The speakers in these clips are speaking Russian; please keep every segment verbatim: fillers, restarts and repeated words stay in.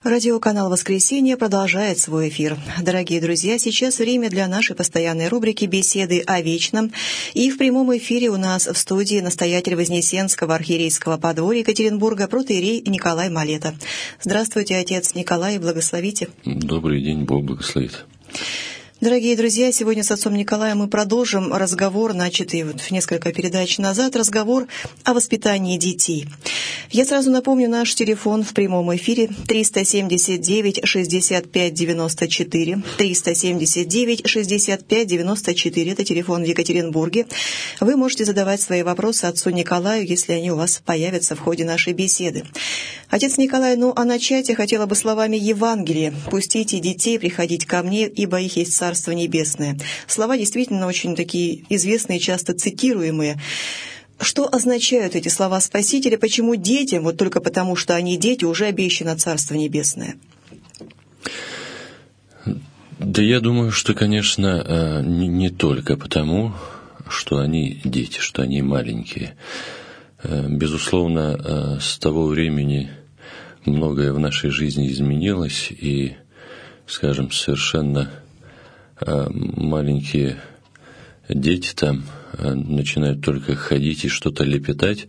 Радиоканал «Воскресенье» продолжает свой эфир. Дорогие друзья, сейчас время для нашей постоянной рубрики «Беседы о вечном». И в прямом эфире у нас в студии настоятель Вознесенского архиерейского подворья Екатеринбурга протоиерей Николай Малета. Здравствуйте, отец Николай, благословите. Добрый день, Бог благословит. Дорогие друзья, сегодня с отцом Николаем мы продолжим разговор, начатый вот несколько передач назад, разговор о воспитании детей. Я сразу напомню наш телефон в прямом эфире триста семьдесят девять шестьдесят пять девяносто четыре, триста семьдесят девять шестьдесят пять девяносто четыре, это телефон в Екатеринбурге. Вы можете задавать свои вопросы отцу Николаю, если они у вас появятся в ходе нашей беседы. Отец Николай, ну а начать я хотела бы словами Евангелия: «Пустите детей приходить ко мне, ибо их есть Царство Небесное». Слова действительно очень такие известные, часто цитируемые. Что означают эти слова Спасителя? Почему детям, вот только потому, что они дети, уже обещано Царство Небесное? Да я думаю, что, конечно, не, не только потому, что они дети, что они маленькие. Безусловно, с того времени многое в нашей жизни изменилось, и, скажем, совершенно маленькие дети там начинают только ходить и что-то лепетать.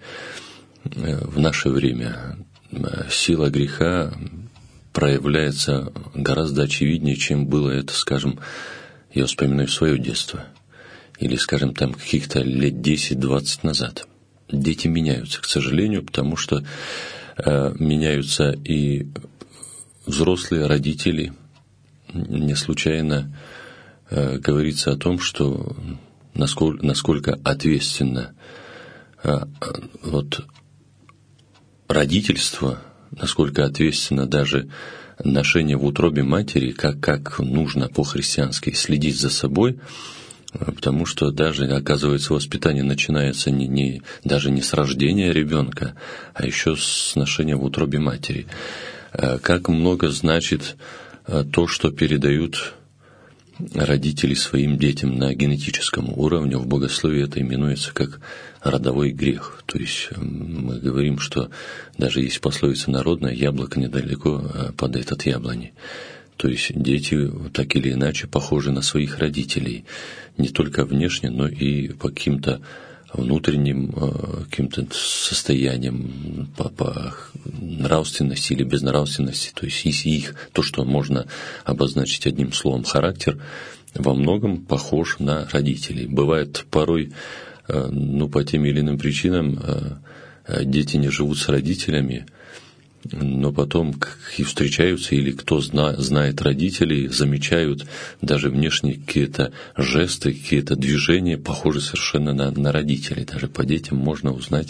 В наше время сила греха проявляется гораздо очевиднее, чем было это, скажем, я вспоминаю свое детство, или, скажем, там каких-то лет десять-двадцать назад. Дети меняются, к сожалению, потому что э, меняются и взрослые родители. Не случайно э, говорится о том, что насколько, насколько ответственно э, вот, родительство, насколько ответственно даже ношение в утробе матери, как, как нужно по-христиански следить за собой. Потому что даже, оказывается, воспитание начинается не, не, даже не с рождения ребенка, а еще с ношения в утробе матери. Как много значит то, что передают родители своим детям на генетическом уровне. В богословии это именуется как родовой грех. То есть мы говорим, что даже есть пословица народная: «Яблоко недалеко падает от яблони». То есть дети так или иначе похожи на своих родителей, не только внешне, но и по каким-то внутренним каким-то состояниям, по, по нравственности или безнравственности. То есть их, то, что можно обозначить одним словом характер, во многом похож на родителей. Бывает порой, ну, по тем или иным причинам дети не живут с родителями, но потом и встречаются, или кто зна, знает родителей, замечают даже внешние какие-то жесты, какие-то движения, похожие совершенно на, на родителей. Даже по детям можно узнать,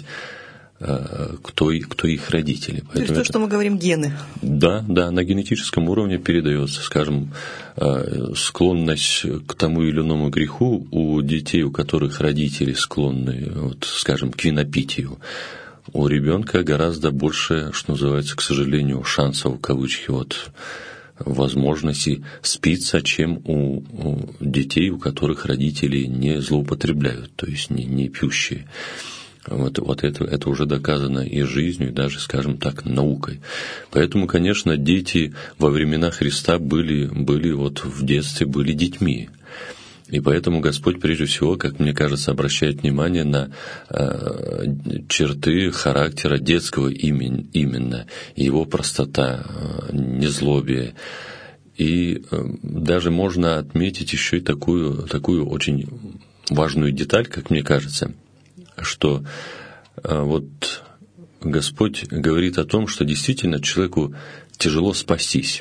кто, кто их родители. То есть то, это, что мы говорим, гены. Да, да, на генетическом уровне передается, скажем, склонность к тому или иному греху у детей, у которых родители склонны, вот, скажем, к винопитию. У ребенка гораздо больше, что называется, к сожалению, шансов, в кавычки, вот, возможностей спиться, чем у, у детей, у которых родители не злоупотребляют, то есть не, не пьющие. Вот, вот это, это уже доказано и жизнью, и даже, скажем так, наукой. Поэтому, конечно, дети во времена Христа были, были вот в детстве были детьми. И поэтому Господь, прежде всего, как мне кажется, обращает внимание на э, черты характера детского имен, именно, его простота, э, незлобие. И э, даже можно отметить еще и такую, такую очень важную деталь, как мне кажется, что э, вот Господь говорит о том, что действительно человеку тяжело спастись.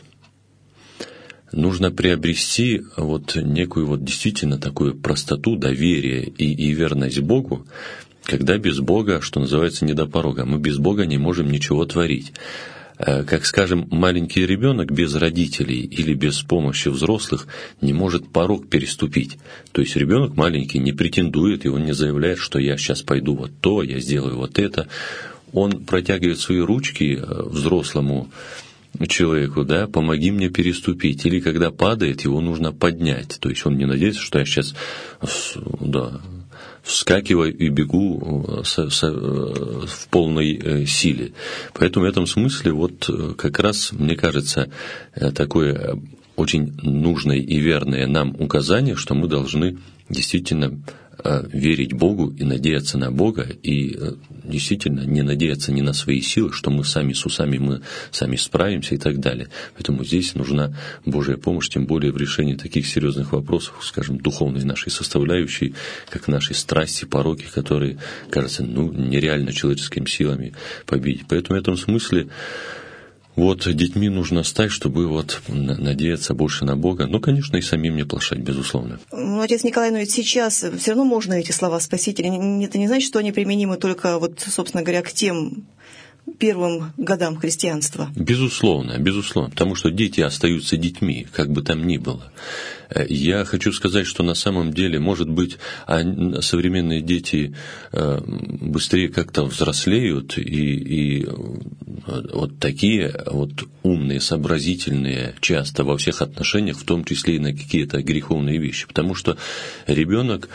Нужно приобрести вот некую вот действительно такую простоту, доверие и, и верность Богу, когда без Бога, что называется, не до порога. Мы без Бога не можем ничего творить. Как, скажем, маленький ребенок без родителей или без помощи взрослых не может порог переступить. То есть ребенок маленький не претендует, и он не заявляет, что я сейчас пойду вот то, я сделаю вот это. Он протягивает свои ручки взрослому человеку, да, помоги мне переступить. Или когда падает, его нужно поднять. То есть он не надеется, что я сейчас, да, вскакиваю и бегу со, со, в полной силе. Поэтому в этом смысле вот как раз, мне кажется, такое очень нужное и верное нам указание, что мы должны действительно верить Богу и надеяться на Бога, и действительно не надеяться ни на свои силы, что мы сами с усами, мы сами справимся и так далее. Поэтому здесь нужна Божья помощь, тем более в решении таких серьезных вопросов, скажем, духовной нашей составляющей, как наши страсти, пороки, которые, кажется, ну, нереально человеческими силами победить. Поэтому в этом смысле вот детьми нужно стать, чтобы вот надеяться больше на Бога. Ну, конечно, и самим не плашать, безусловно. Ну, отец Николай, но ведь сейчас все равно можно эти слова Спасителя. Это не значит, что они применимы только, вот, собственно говоря, к тем первым годам христианства. Безусловно, безусловно, потому что дети остаются детьми, как бы там ни было. Я хочу сказать, что на самом деле, может быть, современные дети быстрее как-то взрослеют, и, и вот такие вот умные, сообразительные часто во всех отношениях, в том числе и на какие-то греховные вещи, потому что ребенок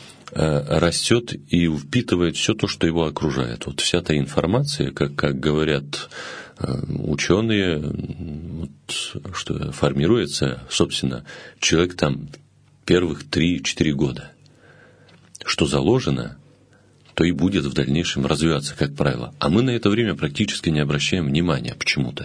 растет и впитывает все то, что его окружает. Вот вся та информация, как, как говорят ученые, вот, что формируется, собственно, человек там первых три-четыре года. Что заложено, то и будет в дальнейшем развиваться, как правило. А мы на это время практически не обращаем внимания почему-то.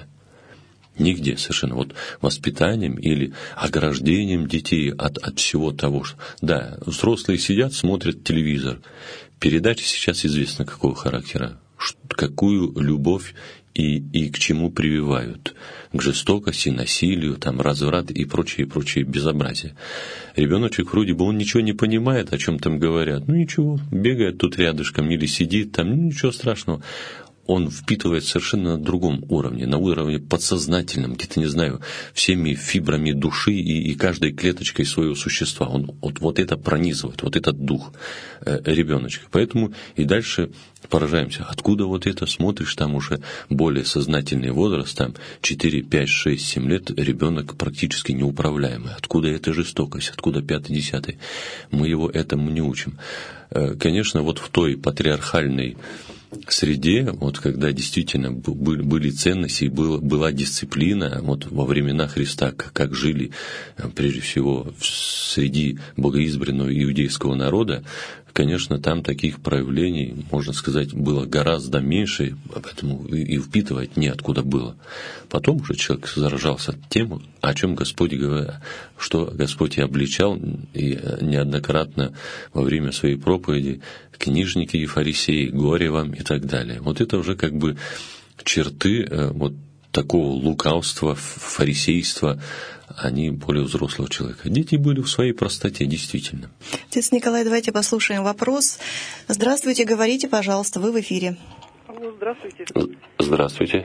Нигде совершенно. Вот воспитанием или ограждением детей от, от всего того, что... Да, взрослые сидят, смотрят телевизор. Передачи сейчас известно какого характера. Какую любовь и, и к чему прививают. К жестокости, насилию, там, разврат и прочее, и прочее безобразие. Ребеночек вроде бы он ничего не понимает, о чем там говорят. Ну ничего, бегает тут рядышком или сидит там, ну ничего страшного. Он впитывает совершенно на другом уровне, на уровне подсознательном, где-то, не знаю, всеми фибрами души и, и каждой клеточкой своего существа. Он вот, вот это пронизывает, вот этот дух э, ребеночка. Поэтому и дальше поражаемся. Откуда вот это? Смотришь, там уже более сознательный возраст, там четыре, пять, шесть, семь лет, ребенок практически неуправляемый. Откуда эта жестокость? Откуда пятый, десятый? Мы его этому не учим. Э, конечно, вот в той патриархальной среде, вот когда действительно были ценности и была, была дисциплина, вот во времена Христа, как, как жили, прежде всего, среди богоизбранного иудейского народа, конечно, там таких проявлений, можно сказать, было гораздо меньше, поэтому и впитывать неоткуда было. Потом уже человек заражался тем, о чем Господь говорил, что Господь и обличал, и неоднократно во время своей проповеди: книжники и фарисеи, горе вам и так далее. Вот это уже как бы черты вот такого лукавства, фарисейства, они более взрослого человека. Дети были в своей простоте, действительно. Отец Николай, давайте послушаем вопрос. Здравствуйте, говорите, пожалуйста, вы в эфире. Алло, здравствуйте. Здравствуйте.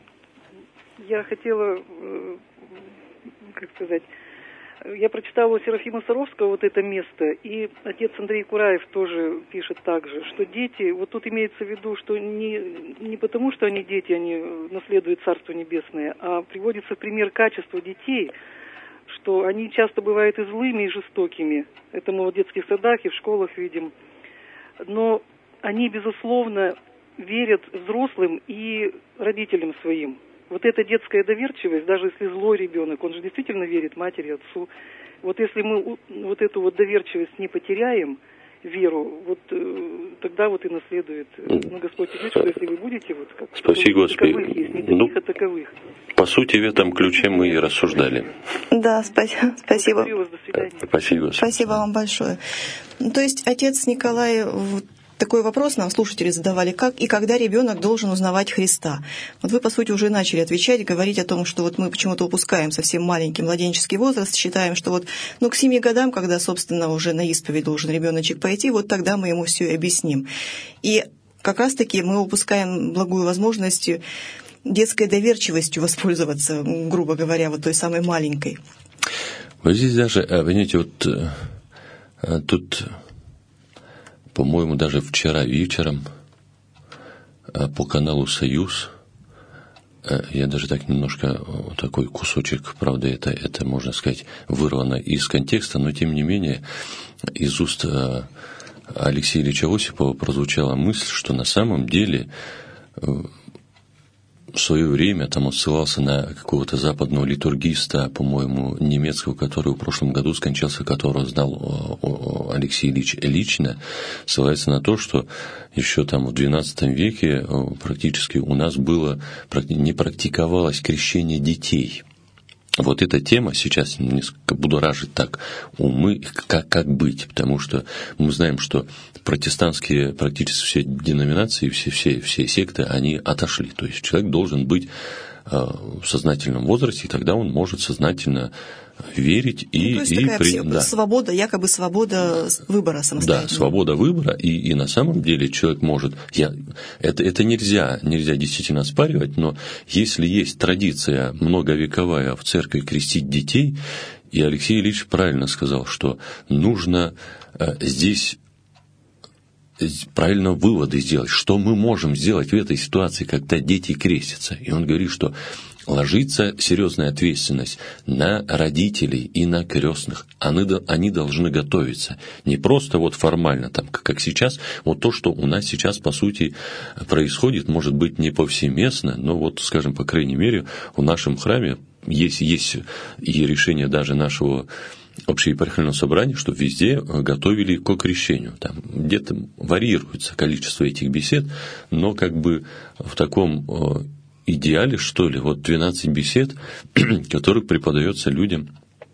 Я хотела, как сказать, я прочитала у Серафима Саровского вот это место, и отец Андрей Кураев тоже пишет так же, что дети, вот тут имеется в виду, что не, не потому, что они дети, они наследуют Царство Небесное, а приводится в пример качества детей, что они часто бывают и злыми, и жестокими. Это мы в детских садах и в школах видим. Но они, безусловно, верят взрослым и родителям своим. Вот эта детская доверчивость, даже если злой ребенок, он же действительно верит матери, отцу. Вот если мы вот эту вот доверчивость не потеряем, веру, вот тогда вот и наследует. Ну, Господь пишет, что если вы будете вот как Спасибо, таковых, есть не таких, ну, а таковых. По сути, в этом ключе мы и рассуждали. Да, спасибо. Спасибо. Благодарю вас, до свидания. Спасибо. Спасибо вам большое. То есть, отец Николай, такой вопрос нам слушатели задавали: как и когда ребенок должен узнавать Христа? Вот вы, по сути, уже начали отвечать, говорить о том, что вот мы почему-то упускаем совсем маленький младенческий возраст, считаем, что вот ну, к семи годам, когда, собственно, уже на исповедь должен ребеночек пойти, вот тогда мы ему все и объясним. И как раз-таки мы упускаем благую возможность детской доверчивостью воспользоваться, грубо говоря, вот той самой маленькой. Вот здесь даже, понимаете, вот тут... По-моему, даже вчера вечером по каналу «Союз», я даже так немножко, такой кусочек, правда, это, это, можно сказать, вырвано из контекста, но, тем не менее, из уст Алексея Ильича Осипова прозвучала мысль, что на самом деле в свое время там он ссылался на какого-то западного литургиста, по-моему, немецкого, который в прошлом году скончался, которого знал Алексей Ильич лично, ссылается на то, что еще там в двенадцатом веке практически у нас было, не практиковалось крещение детей. Вот эта тема сейчас несколько будоражит так умы, как, как быть, потому что мы знаем, что протестантские практически все деноминации, все, все, все секты, они отошли. То есть человек должен быть в сознательном возрасте, и тогда он может сознательно верить и... Ну, то есть и такая при... да. свобода, якобы свобода выбора самостоятельного. Да, свобода выбора, и, и на самом деле человек может... Я... Это, это нельзя, нельзя действительно оспаривать, но если есть традиция многовековая в церкви крестить детей, и Алексей Ильич правильно сказал, что нужно э, здесь... правильно выводы сделать, что мы можем сделать в этой ситуации, когда дети крестятся. И он говорит, что ложится серьезная ответственность на родителей и на крестных. Они, они должны готовиться. Не просто вот формально, там, как сейчас. Вот то, что у нас сейчас, по сути, происходит, может быть, не повсеместно, но вот, скажем, по крайней мере, в нашем храме есть, есть и решение даже нашего общеепархиального собрания, что везде готовили к крещению. Там где-то варьируется количество этих бесед, но как бы в таком идеале, что ли, вот двенадцать бесед, которых преподается людям,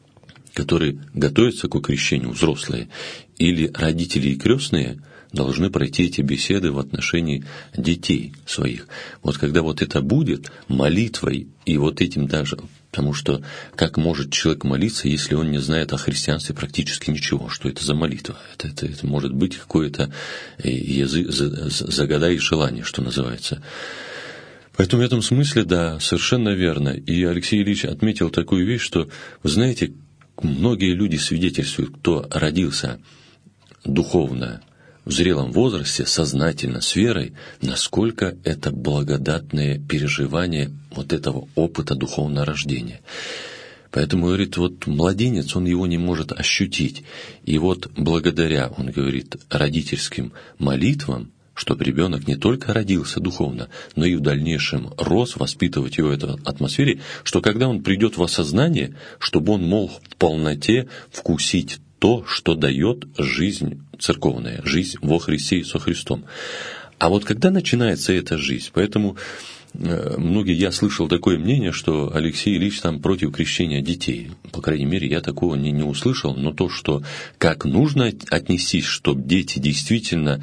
которые готовятся к крещению, взрослые, или родители и крестные должны пройти эти беседы в отношении детей своих. Вот когда вот это будет молитвой и вот этим даже, потому что как может человек молиться, если он не знает о христианстве практически ничего, что это за молитва? Это, это, это может быть какое-то язык, загадай желание, что называется. Поэтому в этом смысле, да, совершенно верно. И Алексей Ильич отметил такую вещь, что, вы знаете, многие люди свидетельствуют, кто родился духовно, в зрелом возрасте, сознательно, с верой, насколько это благодатное переживание вот этого опыта духовного рождения. Поэтому, говорит, вот младенец, он его не может ощутить. И вот благодаря, он говорит, родительским молитвам, чтобы ребенок не только родился духовно, но и в дальнейшем рос, воспитывать его в этой атмосфере, что когда он придет в осознание, чтобы он мог в полноте вкусить то, что дает жизнь церковная, жизнь во Христе и со Христом. А вот когда начинается эта жизнь, поэтому многие, я слышал такое мнение, что Алексей Ильич там против крещения детей. По крайней мере, я такого не, не услышал, но то, что как нужно отнестись, чтобы дети действительно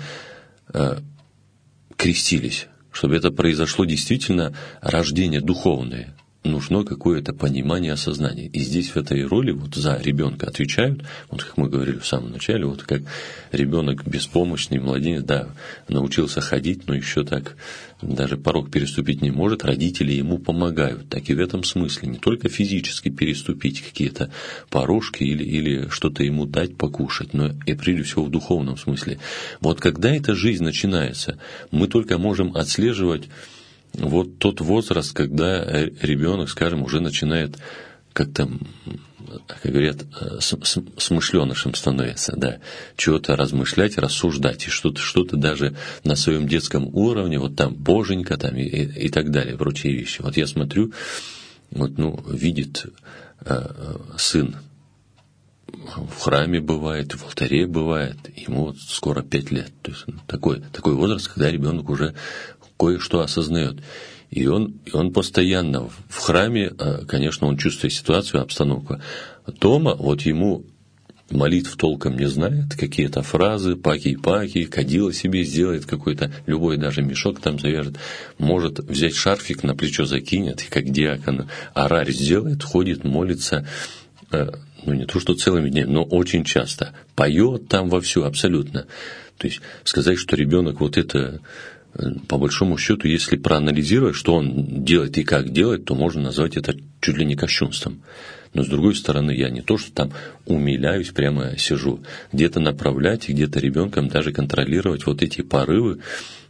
крестились, чтобы это произошло действительно рождение духовное, нужно какое-то понимание, осознание. И здесь в этой роли вот за ребенка отвечают, вот как мы говорили в самом начале, вот как ребенок беспомощный, младенец, да, научился ходить, но еще так даже порог переступить не может, родители ему помогают. Так и в этом смысле, не только физически переступить какие-то порожки или, или что-то ему дать покушать, но и прежде всего в духовном смысле. Вот когда эта жизнь начинается, мы только можем отслеживать вот тот возраст, когда ребенок, скажем, уже начинает как-то, как говорят, смышленышем становится, да, чего-то размышлять, рассуждать, и что-то, что-то даже на своем детском уровне, вот там боженька, там и, и так далее, прочие вещи. Вот я смотрю, вот, ну, видит э, сын, в храме бывает, в алтаре бывает, ему вот скоро пять лет, то есть такой, такой возраст, когда ребенок уже кое-что осознает. И он, и он постоянно в храме, конечно, он чувствует ситуацию, обстановку. Дома вот ему молитв толком не знает, какие-то фразы, паки-паки, кадила себе сделает какой-то, любой даже мешок там завяжет, может взять шарфик на плечо закинет, и как диакон орарь сделает, ходит, молится, ну не то что целыми днями, но очень часто, поет там вовсю абсолютно. То есть сказать, что ребенок вот это... По большому счету, если проанализировать, что он делает и как делает, то можно назвать это чуть ли не кощунством. Но с другой стороны, я не то, что там умиляюсь, прямо сижу. Где-то направлять и где-то ребенком даже контролировать вот эти порывы,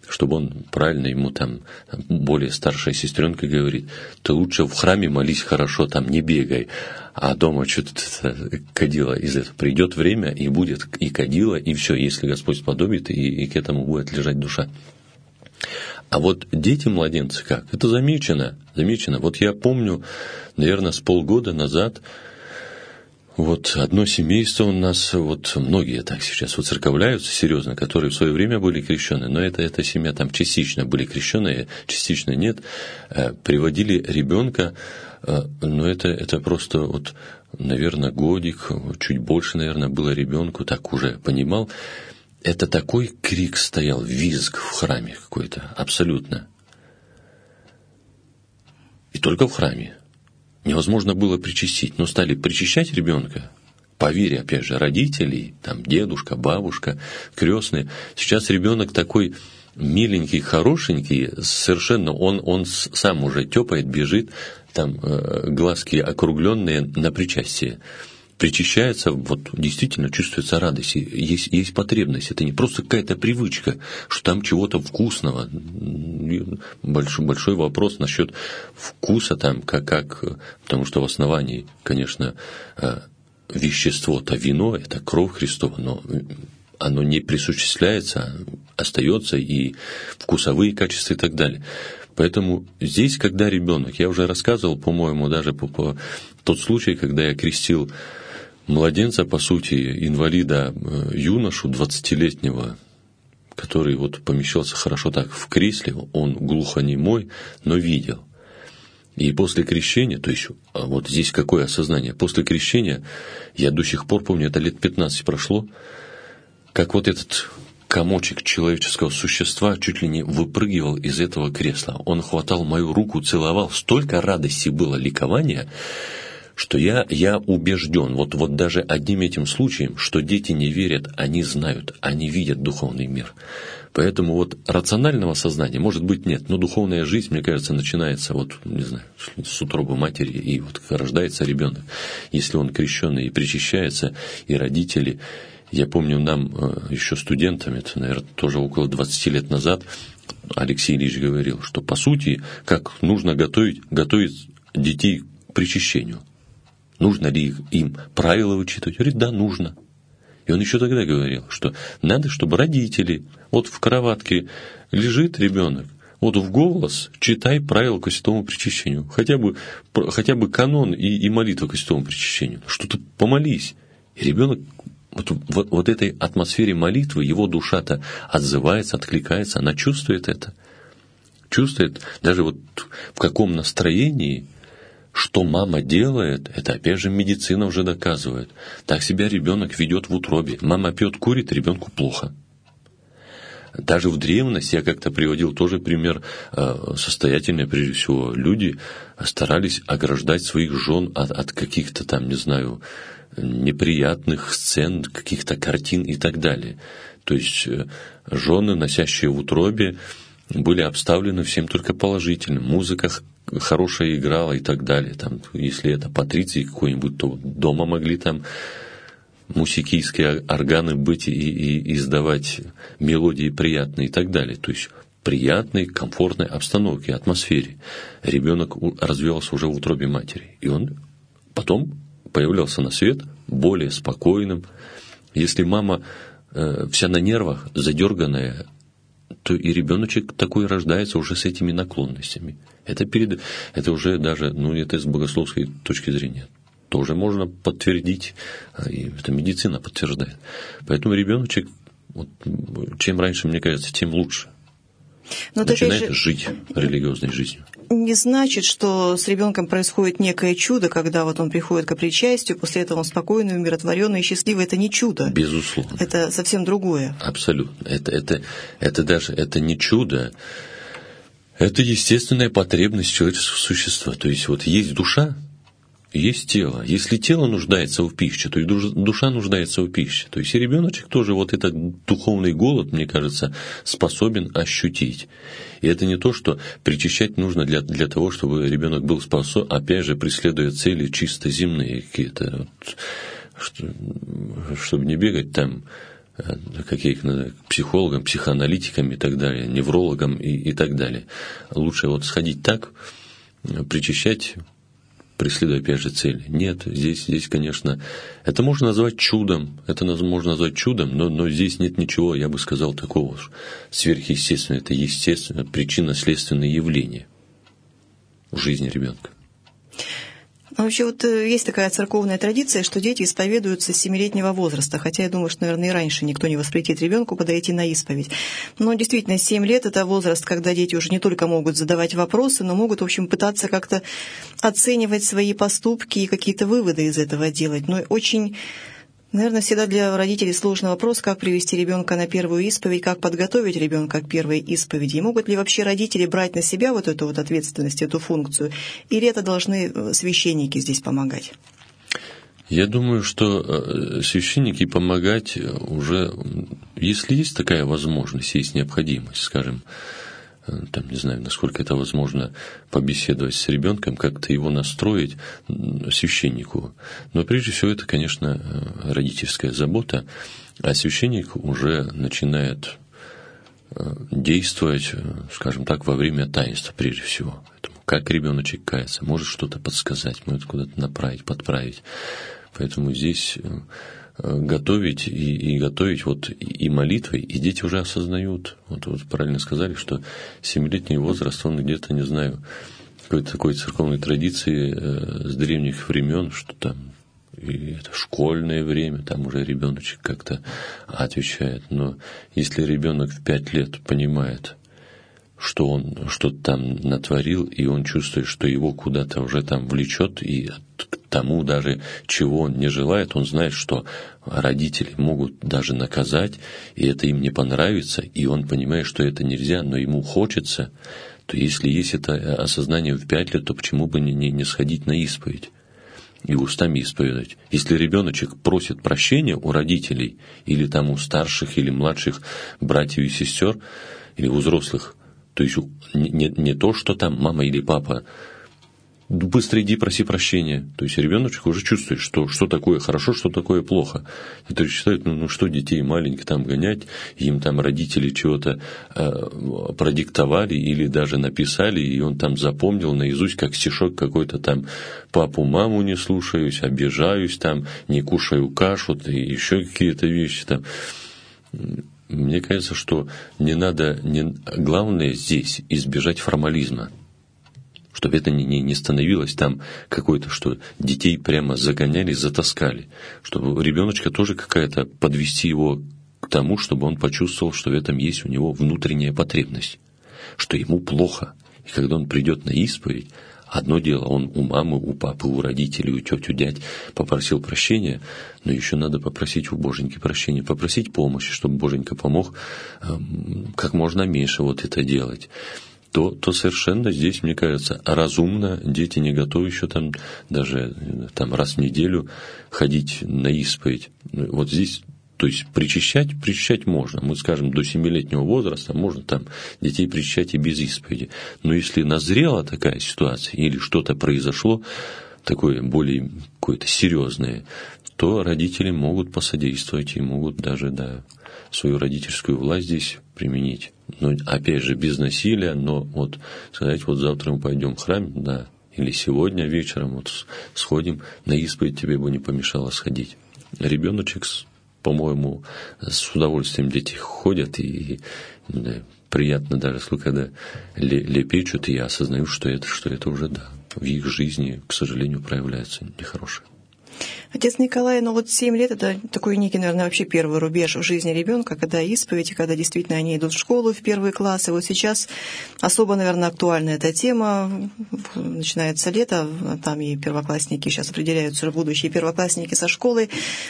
чтобы он правильно, ему там более старшая сестренка говорит, ты лучше в храме молись хорошо, там не бегай, а дома что-то кадила из этого. Придет время, и будет и кадила, и все, если Господь сподобит, и, и к этому будет лежать душа. А вот дети-младенцы как? Это замечено, замечено. Вот я помню, наверное, с полгода назад, вот одно семейство у нас, вот многие так сейчас воцерковляются серьезно, которые в свое время были крещены, но это, эта семья там частично были крещеные, частично нет, приводили ребенка, но это, это просто вот, наверное, годик, чуть больше, наверное, было ребенку, так уже понимал. Это такой крик стоял, визг в храме какой-то, абсолютно. И только в храме. Невозможно было причастить, но стали причащать ребенка, по вере, опять же, родителей, там, дедушка, бабушка, крестные. Сейчас ребенок такой миленький, хорошенький, совершенно, он, он сам уже тёпает, бежит, там, глазки округленные на причастие. Причащается, вот действительно чувствуется радость, есть, есть потребность. Это не просто какая-то привычка, что там чего-то вкусного. Большой, большой вопрос насчет вкуса, там, как, как, потому что в основании, конечно, вещество-то вино, это кровь Христова, но оно не присуществляется, остается и вкусовые качества и так далее. Поэтому здесь, когда ребенок, я уже рассказывал, по-моему, даже по, по тот случай, когда я крестил младенца, по сути, инвалида, юношу двадцатилетнего, который вот помещался хорошо так в кресле, он глухонемой, но видел. И после крещения, то есть вот здесь какое осознание, после крещения, я до сих пор помню, это лет пятнадцать прошло, как вот этот комочек человеческого существа чуть ли не выпрыгивал из этого кресла. Он хватал мою руку, целовал, столько радости было, ликования, что я, я убежден, вот, вот даже одним этим случаем, что дети не верят, они знают, они видят духовный мир. Поэтому вот рационального сознания, может быть, нет, но духовная жизнь, мне кажется, начинается вот, не знаю, с утробы матери, и вот рождается ребенок. Если он крещенный и причащается, и родители. Я помню, нам еще студентами, это, наверное, тоже около двадцати лет назад, Алексей Ильич говорил, что по сути, как нужно готовить, готовить детей к причащению. Нужно ли им правила вычитывать? Говорит, да, нужно. И он еще тогда говорил, что надо, чтобы родители, вот в кроватке лежит ребенок, вот в голос читай правила к святому причащению. Хотя бы, хотя бы канон и, и молитва к святому причащению. Что-то помолись. И ребенок вот в вот этой атмосфере молитвы, его душа-то отзывается, откликается, она чувствует это. Чувствует даже вот в каком настроении. Что мама делает, это опять же медицина уже доказывает. Так себя ребенок ведет в утробе. Мама пьет, курит, ребенку плохо. Даже в древности, я как-то приводил тоже пример, состоятельные, прежде всего, люди старались ограждать своих жен от, от каких-то там, не знаю, неприятных сцен, каких-то картин и так далее. То есть жены, носящие в утробе, были обставлены всем только положительным. Музыка хорошая играла и так далее. Там, если это патриции какой-нибудь, то дома могли там мусикийские органы быть и, и издавать мелодии приятные и так далее. То есть приятной, комфортной обстановке, атмосфере. Ребенок развивался уже в утробе матери. И он потом появлялся на свет более спокойным. Если мама э, вся на нервах, задерганная, то и ребеночек такой рождается уже с этими наклонностями. Это, перед, это уже даже, ну, это с богословской точки зрения тоже можно подтвердить, и это медицина подтверждает. Поэтому ребеночек, вот, чем раньше, мне кажется, тем лучше. Но начинает же жить религиозной жизнью. Не значит, что с ребенком происходит некое чудо, когда вот он приходит к причастию, после этого он спокойный, умиротворенный и счастливый. Это не чудо. Безусловно. Это совсем другое. Абсолютно. Это, это, это даже это не чудо, это естественная потребность человеческого существа. То есть вот есть душа, есть тело. Если тело нуждается в пище, то и душа нуждается в пище. То есть и ребеночек тоже вот этот духовный голод, мне кажется, способен ощутить. И это не то, что причащать нужно для, для того, чтобы ребенок был способен, опять же, преследуя цели чисто земные какие-то, вот, что, чтобы не бегать там как я их называю, психологам, психоаналитикам и так далее, неврологам и, и так далее. Лучше вот сходить так, причащать, преследуя опять же цель. Нет, здесь, здесь, конечно, это можно назвать чудом, это можно назвать чудом, но, но здесь нет ничего, я бы сказал, такого сверхъестественного. Это естественно, причинно-следственное явление в жизни ребенка. А вообще вот есть такая церковная традиция, что дети исповедуются с семилетнего возраста, хотя я думаю, что, наверное, и раньше никто не воспретит ребенку подойти на исповедь. Но действительно, семь лет – это возраст, когда дети уже не только могут задавать вопросы, но могут, в общем, пытаться как-то оценивать свои поступки и какие-то выводы из этого делать. Но очень, наверное, всегда для родителей сложный вопрос, как привести ребенка на первую исповедь, как подготовить ребенка к первой исповеди. И могут ли вообще родители брать на себя вот эту вот ответственность, эту функцию, или это должны священники здесь помогать? Я думаю, что священники помогать уже, если есть такая возможность, есть необходимость, скажем, там, не знаю, насколько это возможно, побеседовать с ребенком, как-то его настроить священнику. Но прежде всего это, конечно, родительская забота, а священник уже начинает действовать, скажем так, во время таинства прежде всего. Поэтому как ребеночек кается, может что-то подсказать, может куда-то направить, подправить. Поэтому здесь готовить и, и готовить вот и молитвой, и дети уже осознают. Вот, вот правильно сказали, что семилетний возраст, он где-то, не знаю, какой-то такой церковной традиции э, с древних времен, что там и это школьное время, там уже ребеночек как-то отвечает. Но если ребенок в пять лет понимает, что он что-то там натворил, и он чувствует, что его куда-то уже там влечет, и к тому даже, чего он не желает, он знает, что родители могут даже наказать, и это им не понравится, и он понимает, что это нельзя, но ему хочется, то если есть это осознание в пять лет, то почему бы не, не, не сходить на исповедь и устами исповедать? Если ребеночек просит прощения у родителей, или там у старших, или младших братьев и сестер, или у взрослых, то есть не, не, не то, что там мама или папа, быстро иди проси прощения. То есть ребеночек уже чувствует, что, что такое хорошо, что такое плохо. И то есть считают, ну, ну что детей маленьких там гонять, им там родители чего-то э, продиктовали или даже написали, и он там запомнил наизусть, как стишок какой-то там: папу, маму не слушаюсь, обижаюсь, там, не кушаю кашу, и еще какие-то вещи там. Мне кажется, что не надо, не, главное здесь избежать формализма, чтобы это не, не, не становилось там какой-то, что детей прямо загоняли, затаскали, чтобы ребеночка тоже какая-то, подвести его к тому, чтобы он почувствовал, что в этом есть у него внутренняя потребность, что ему плохо. И когда он придет на исповедь, одно дело, он у мамы, у папы, у родителей, у тети, у дядь попросил прощения, но еще надо попросить у Боженьки прощения, попросить помощи, чтобы Боженька помог как можно меньше вот это делать. То, то совершенно здесь, мне кажется, разумно, дети не готовы еще там даже там, раз в неделю ходить на исповедь. Вот здесь, то есть причащать, причащать можно. Мы скажем, до семилетнего возраста можно там детей причащать и без исповеди. Но если назрела такая ситуация или что-то произошло, такое более какое-то серьезное, то родители могут посодействовать и могут даже, да, свою родительскую власть здесь применить. Но, опять же, без насилия, но вот сказать, вот завтра мы пойдем в храм, да, или сегодня вечером вот сходим, на исповедь тебе бы не помешало сходить. Ребеночек, по-моему, с удовольствием дети ходят, и да, приятно даже, когда лепечут, и я осознаю, что это, что это уже, да, в их жизни, к сожалению, проявляется нехорошее. Отец Николай, ну вот семь лет – это такой некий, наверное, вообще первый рубеж в жизни ребенка, когда исповедь, и когда действительно они идут в школу в первые классы. Вот сейчас особо, наверное, актуальна эта тема. Начинается лето, там и первоклассники сейчас определяются, будущие первоклассники со школы.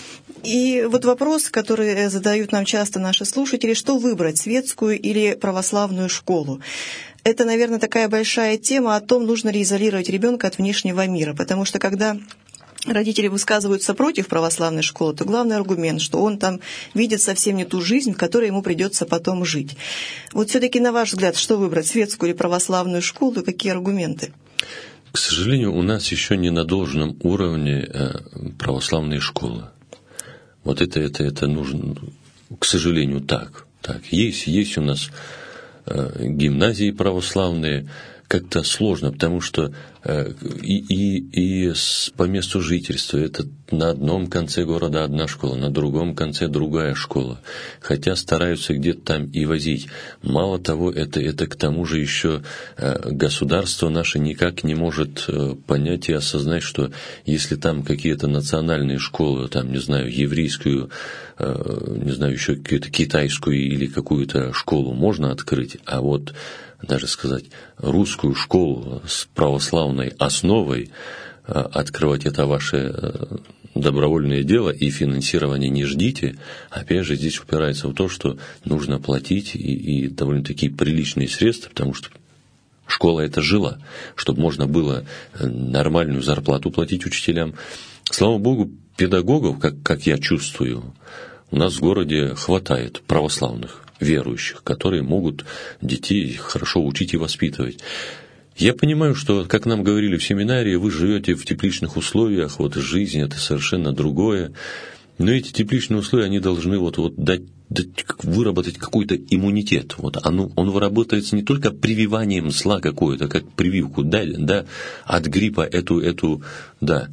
И вот вопрос, который задают нам часто наши слушатели: что выбрать, светскую или православную школу? Это, наверное, такая большая тема о том, нужно ли изолировать ребенка от внешнего мира, потому что когда родители высказываются против православной школы, то главный аргумент, что он там видит совсем не ту жизнь, в которой ему придется потом жить. Вот все-таки, на ваш взгляд, что выбрать, светскую или православную школу, и какие аргументы? К сожалению, у нас еще не на должном уровне православные школы. Вот это, это, это нужно, к сожалению, так. так. Есть, есть у нас э, гимназии православные, как-то сложно, потому что э, и, и, и с, по месту жительства это на одном конце города одна школа, на другом конце другая школа. Хотя стараются где-то там и возить. Мало того, это, это к тому же еще э, государство наше никак не может э, понять и осознать, что если там какие-то национальные школы, там, не знаю, еврейскую, э, не знаю, еще какую-то китайскую или какую-то школу можно открыть, а вот даже сказать, русскую школу с православной основой открывать — это ваше добровольное дело, и финансирование не ждите. Опять же, здесь упирается в то, что нужно платить и, и довольно-таки приличные средства, потому что школа — это жила, чтобы можно было нормальную зарплату платить учителям. Слава Богу, педагогов, как, как я чувствую, у нас в городе хватает православных, верующих, которые могут детей хорошо учить и воспитывать. Я понимаю, что, как нам говорили в семинарии, вы живете в тепличных условиях, вот жизнь — это совершенно другое. Но эти тепличные условия, они должны вот, вот дать, дать, выработать какой-то иммунитет. Вот оно, он выработается не только прививанием зла какое-то, как прививку, да, да, от гриппа эту, эту, да,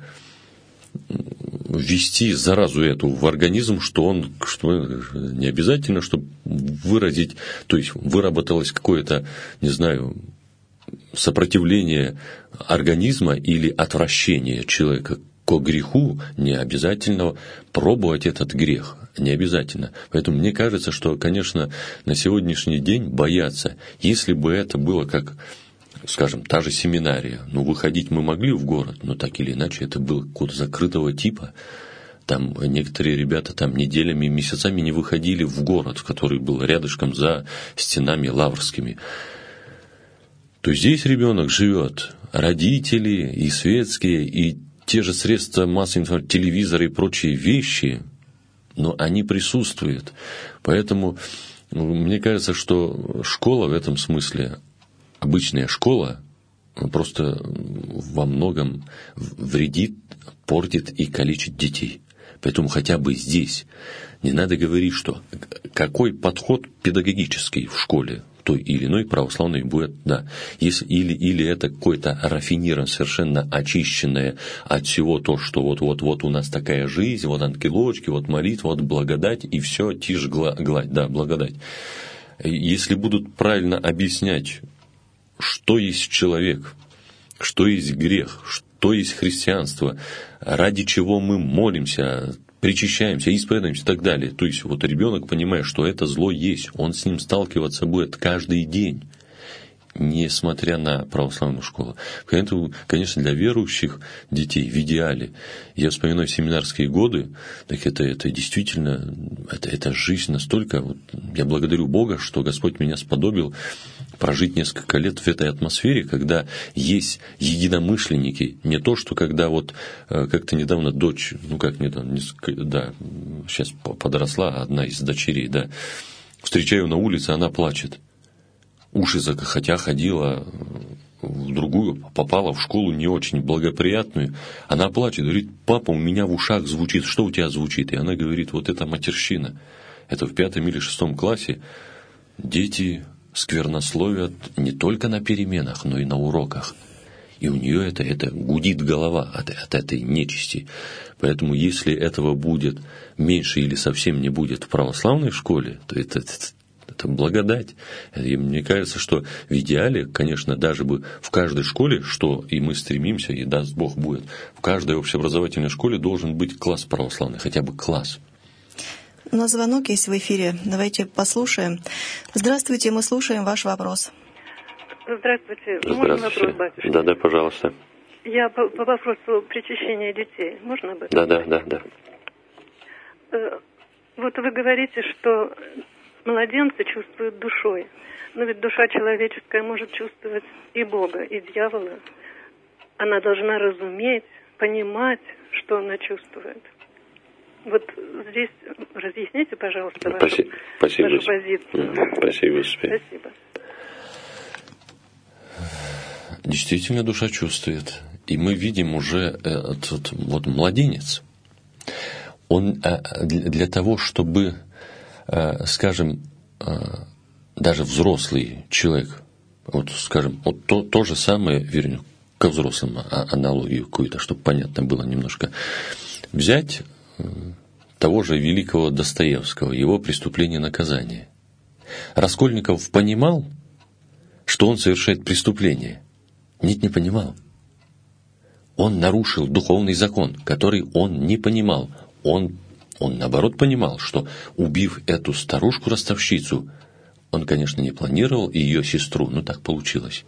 ввести заразу эту в организм, что он, что не обязательно, чтобы выразить, то есть выработалось какое-то, не знаю, сопротивление организма или отвращение человека к греху, не обязательно пробовать этот грех, не обязательно. Поэтому мне кажется, что, конечно, на сегодняшний день бояться, если бы это было как, скажем, та же семинария. Ну, выходить мы могли в город, но так или иначе это было какого-то закрытого типа. Там некоторые ребята там неделями, месяцами не выходили в город, который был рядышком за стенами лаврскими. То здесь ребенок живет, родители и светские, и те же средства массовой информации, телевизоры и прочие вещи, но они присутствуют. Поэтому мне кажется, что школа в этом смысле, обычная школа, просто во многом вредит, портит и калечит детей. Поэтому хотя бы здесь не надо говорить, что какой подход педагогический в школе той или иной православной будет, да. Если, или, или это какое-то рафинированное, совершенно очищенное от всего то, что вот-вот-вот у нас такая жизнь, вот ангелочки, вот молитва, вот благодать, и все, тишь, гладь, да, благодать. Если будут правильно объяснять, что есть человек, что есть грех, что есть христианство, ради чего мы молимся, причащаемся, исповедуемся и так далее. То есть вот ребенок понимает, что это зло есть, он с ним сталкиваться будет каждый день, несмотря на православную школу. Поэтому, конечно, для верующих детей в идеале, я вспоминаю семинарские годы, так это, это действительно, это, это жизнь настолько, вот, я благодарю Бога, что Господь меня сподобил прожить несколько лет в этой атмосфере, когда есть единомышленники, не то, что когда вот как-то недавно дочь, ну как недавно, да, сейчас подросла одна из дочерей, да, встречаю на улице, она плачет. Уши, хотя ходила в другую, попала в школу не очень благоприятную, она плачет, говорит: папа, у меня в ушах звучит, что у тебя звучит? И она говорит: вот это матерщина. Это в пятом или шестом классе дети сквернословят не только на переменах, но и на уроках. И у нее это, это гудит голова от, от этой нечисти. Поэтому если этого будет меньше или совсем не будет в православной школе, то это, это, это благодать. И мне кажется, что в идеале, конечно, даже бы в каждой школе, что и мы стремимся, и даст Бог будет, в каждой общеобразовательной школе должен быть класс православный, хотя бы класс. У нас звонок есть в эфире. Давайте послушаем. Здравствуйте, мы слушаем ваш вопрос. Здравствуйте. Здравствуйте. Можно вопрос, батюшка? Да, да, пожалуйста. Я по, по вопросу причащения детей. Можно об этом? Да, да, да, да. Вот вы говорите, что младенцы чувствуют душой. Но ведь душа человеческая может чувствовать и Бога, и дьявола. Она должна разуметь, понимать, что она чувствует. Вот здесь разъясните, пожалуйста, вашу, Спасибо. Спасибо. вашу позицию. Спасибо. Спасибо. Действительно, душа чувствует. И мы видим уже этот вот младенец. Он для того, чтобы скажем, даже взрослый человек, вот, скажем, вот то, то же самое, вернее, ко взрослым аналогию какую-то, чтобы понятно было немножко, взять того же великого Достоевского, его «Преступление и наказание». Раскольников понимал, что он совершает преступление? Нет, не понимал. Он нарушил духовный закон, который он не понимал. Он, он наоборот понимал, что, убив эту старушку-ростовщицу, он, конечно, не планировал, и ее сестру, ну так получилось,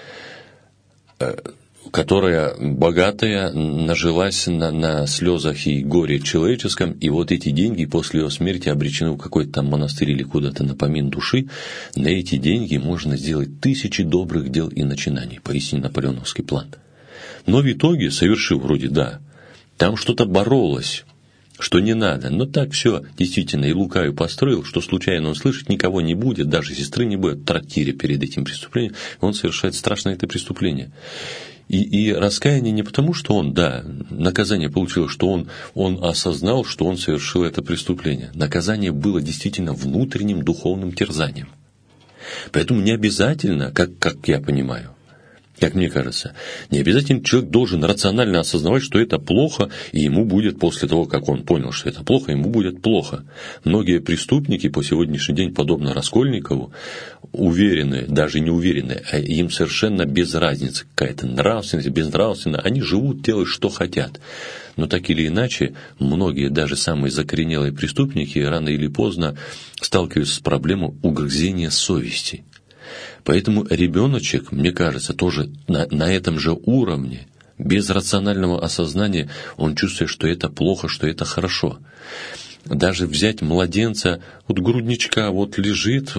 которая богатая, нажилась на, на слезах и горе человеческом, и вот эти деньги после ее смерти обречены в какой-то там монастырь или куда-то на помин души. На эти деньги можно сделать тысячи добрых дел и начинаний, поистине наполеоновский план. Но в итоге, совершив вроде да, там что-то боролось, что не надо, но так все действительно и лукавый построил, что случайно он слышит, никого не будет, даже сестры не будет в трактире перед этим преступлением, он совершает страшное это преступление. И, и раскаяние не потому, что он, да, наказание получилось, что он, он осознал, что он совершил это преступление. Наказание было действительно внутренним духовным терзанием. Поэтому не обязательно, как, как я понимаю, как мне кажется, не обязательно человек должен рационально осознавать, что это плохо, и ему будет после того, как он понял, что это плохо, ему будет плохо. Многие преступники по сегодняшний день, подобно Раскольникову, уверены, даже не уверены, а им совершенно без разницы, какая-то нравственность, безнравственность, они живут, делают, что хотят. Но так или иначе, многие, даже самые закоренелые преступники, рано или поздно сталкиваются с проблемой угрызения совести. Поэтому ребеночек, мне кажется, тоже на, на этом же уровне, без рационального осознания, он чувствует, что это плохо, что это хорошо. Даже взять младенца, вот грудничка, вот лежит,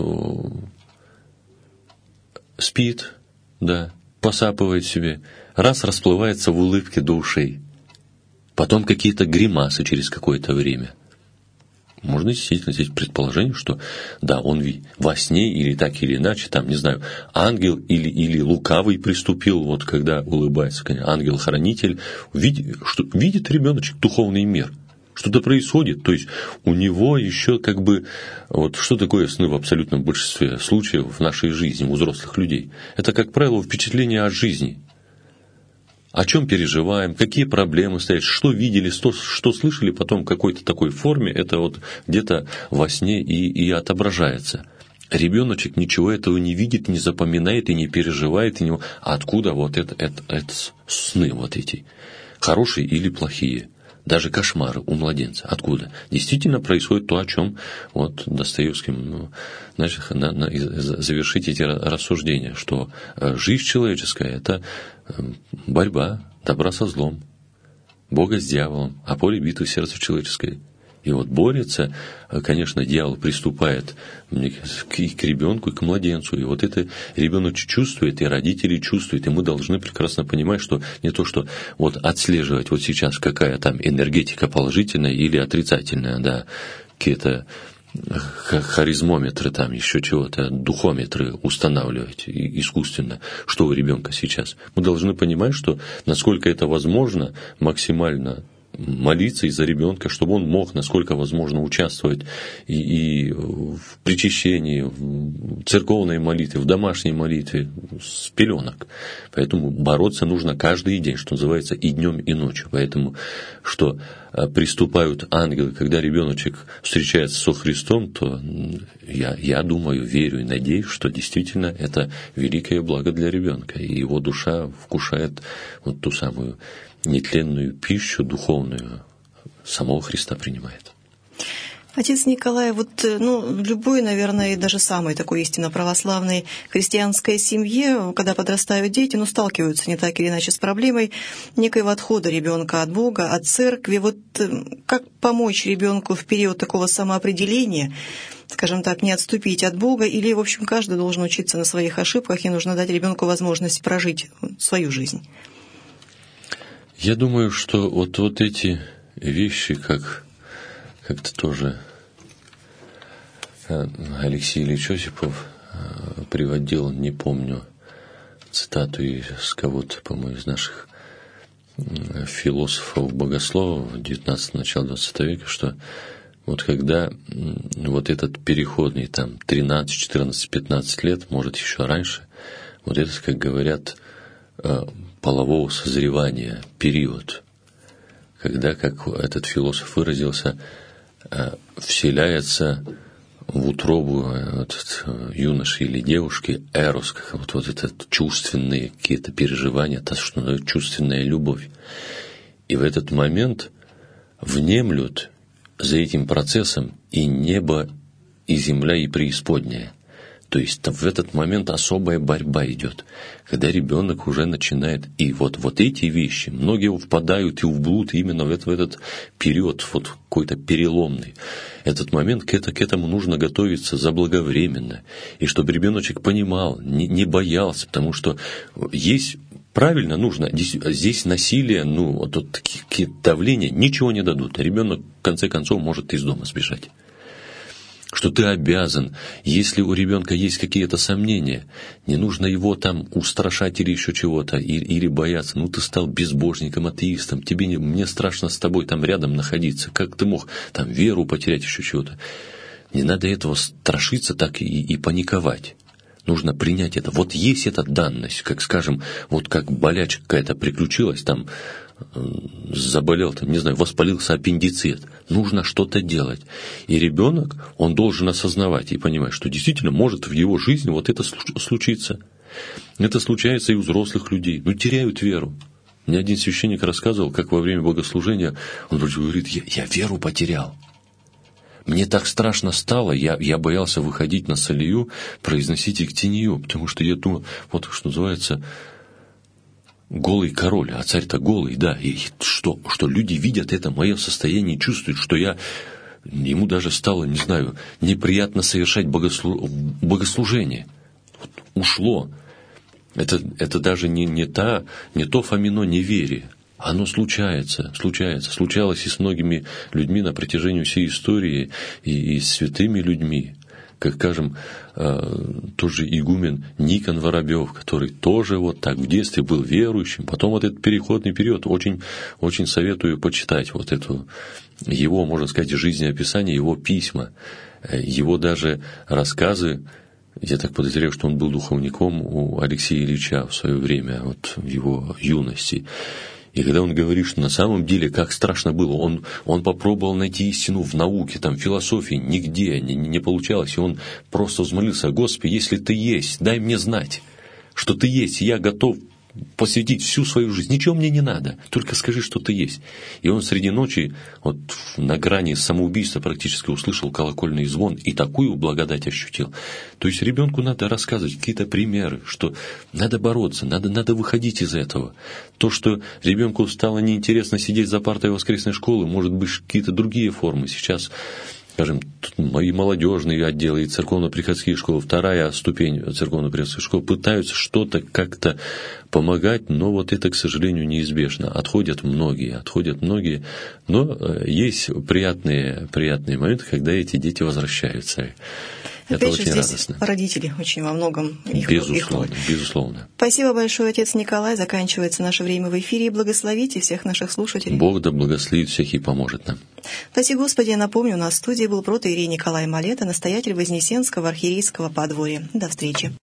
спит, да, посапывает себе, раз расплывается в улыбке до ушей. Потом какие-то гримасы через какое-то время. Можно действительно здесь предположение, что да, он во сне или так или иначе, там, не знаю, ангел или, или лукавый приступил, вот когда улыбается, ангел-хранитель, видит, что, видит ребеночек духовный мир, что-то происходит, то есть у него еще как бы, вот что такое сны в абсолютном большинстве случаев в нашей жизни, у взрослых людей? Это, как правило, впечатление о жизни. О чем переживаем, какие проблемы стоят, что видели, что, что слышали потом в какой-то такой форме, это вот где-то во сне и, и отображается. Ребеночек ничего этого не видит, не запоминает и не переживает. И не... А откуда вот это, это, это сны вот эти, хорошие или плохие? Даже кошмары у младенца. Откуда? Действительно происходит то, о чем вот Достоевским, ну, значит, на, на, завершить эти рассуждения, что жизнь человеческая – это борьба добра со злом, Бога с дьяволом, а поле битвы сердца человеческое. И вот борется, конечно, дьявол приступает и к ребенку, и к младенцу. И вот это ребенок чувствует, и родители чувствуют. И мы должны прекрасно понимать, что не то, что вот отслеживать вот сейчас, какая там энергетика положительная или отрицательная, да, какие-то харизмометры, там еще чего-то, духометры устанавливать искусственно, что у ребенка сейчас. Мы должны понимать, что насколько это возможно, максимально молиться из-за ребенка, чтобы он мог, насколько возможно, участвовать и, и в причащении, в церковной молитве, в домашней молитве с пеленок. Поэтому бороться нужно каждый день, что называется, и днем, и ночью. Поэтому, что приступают ангелы, когда ребеночек встречается со Христом, то я, я думаю, верю и надеюсь, что действительно это великое благо для ребенка, и его душа вкушает вот ту самую нетленную пищу духовную, самого Христа принимает. Отец Николай, вот ну, в любой, наверное, даже самой такой истинно православной христианской семье, когда подрастают дети, ну, сталкиваются не так или иначе с проблемой некоего отхода ребенка от Бога, от церкви. Вот как помочь ребенку в период такого самоопределения, скажем так, не отступить от Бога, или, в общем, каждый должен учиться на своих ошибках, и нужно дать ребенку возможность прожить свою жизнь? Я думаю, что вот, вот эти вещи, как как-то тоже Алексей Ильич Осипов приводил, не помню, цитату из кого-то, по-моему, из наших философов, богословов девятнадцатого, начала двадцатого века, что вот когда вот этот переходный там тринадцать, четырнадцать, пятнадцать лет, может еще раньше, вот это, как говорят, полового созревания период, когда, как этот философ выразился, вселяется в утробу вот, юноши или девушки эрос, как вот, вот это чувственные какие-то переживания, то, что называют чувственная любовь. И в этот момент внемлют за этим процессом и небо, и земля, и преисподняя. То есть в этот момент особая борьба идет, когда ребенок уже начинает, и вот, вот эти вещи, многие впадают и в блуд именно в, это, в этот период, вот какой-то переломный. Этот момент, к, это, к этому нужно готовиться заблаговременно, и чтобы ребеночек понимал, не, не боялся, потому что есть, правильно нужно, здесь, здесь насилие, ну, вот, вот такие давления ничего не дадут, а ребенок в конце концов может из дома сбежать. Что ты обязан, если у ребенка есть какие-то сомнения, не нужно его там устрашать или еще чего-то, или, или бояться. Ну, ты стал безбожником, атеистом, тебе не, мне страшно с тобой там рядом находиться. Как ты мог там веру потерять, еще чего-то? Не надо этого страшиться так и, и паниковать. Нужно принять это. Вот есть эта данность, как, скажем, вот как болячка какая-то приключилась, там, заболел, там, не знаю, воспалился аппендицит. Нужно что-то делать. И ребенок, он должен осознавать и понимать, что действительно может в его жизни вот это случиться. Это случается и у взрослых людей. Ну, теряют веру. Мне один священник рассказывал, как во время богослужения, он говорит, я, я веру потерял. Мне так страшно стало, я, я боялся выходить на солию, произносить иктинию, потому что я думал, вот что называется, голый король, а царь-то голый, да, и что, что люди видят это мое состояние и чувствуют, что я, ему даже стало, не знаю, неприятно совершать богослу, богослужение. Вот, ушло. Это, это даже не, не, та, не то фомино неверие. Оно случается, случается. Случалось и с многими людьми на протяжении всей истории, и, и с святыми людьми. Как, скажем, тоже игумен Никон Воробьев, который тоже вот так в детстве был верующим. Потом вот этот переходный период, очень, очень советую почитать вот эту, его, можно сказать, жизнеописание, его письма, его даже рассказы. Я так подозреваю, что он был духовником у Алексея Ильича в свое время, вот в его юности. И когда он говорит, что на самом деле, как страшно было, он, он попробовал найти истину в науке, там, в философии, нигде не, не получалось. И он просто взмолился: Господи, если ты есть, дай мне знать, что ты есть, я готов посвятить всю свою жизнь. Ничего мне не надо, только скажи, что ты есть. И он среди ночи, вот на грани самоубийства практически услышал колокольный звон и такую благодать ощутил. То есть ребенку надо рассказывать какие-то примеры, что надо бороться, надо, надо выходить из этого. То, что ребенку стало неинтересно сидеть за партой воскресной школы, может быть, какие-то другие формы. Сейчас, скажем, мои молодежные отделы и церковно-приходские школы, вторая ступень церковно-приходской школы, пытаются что-то как-то помогать, но вот это, к сожалению, неизбежно. Отходят многие, отходят многие, но есть приятные, приятные моменты, когда эти дети возвращаются. Это Опять же, очень здесь радостно. Родители очень во многом их, безусловно, их безусловно. Спасибо большое, отец Николай. Заканчивается наше время в эфире. Благословите всех наших слушателей. Бог да благословит всех и поможет нам. Спасибо, Господи. Я напомню, у нас в студии был протоиерей Николай Малета, настоятель Вознесенского архиерейского подворья. До встречи.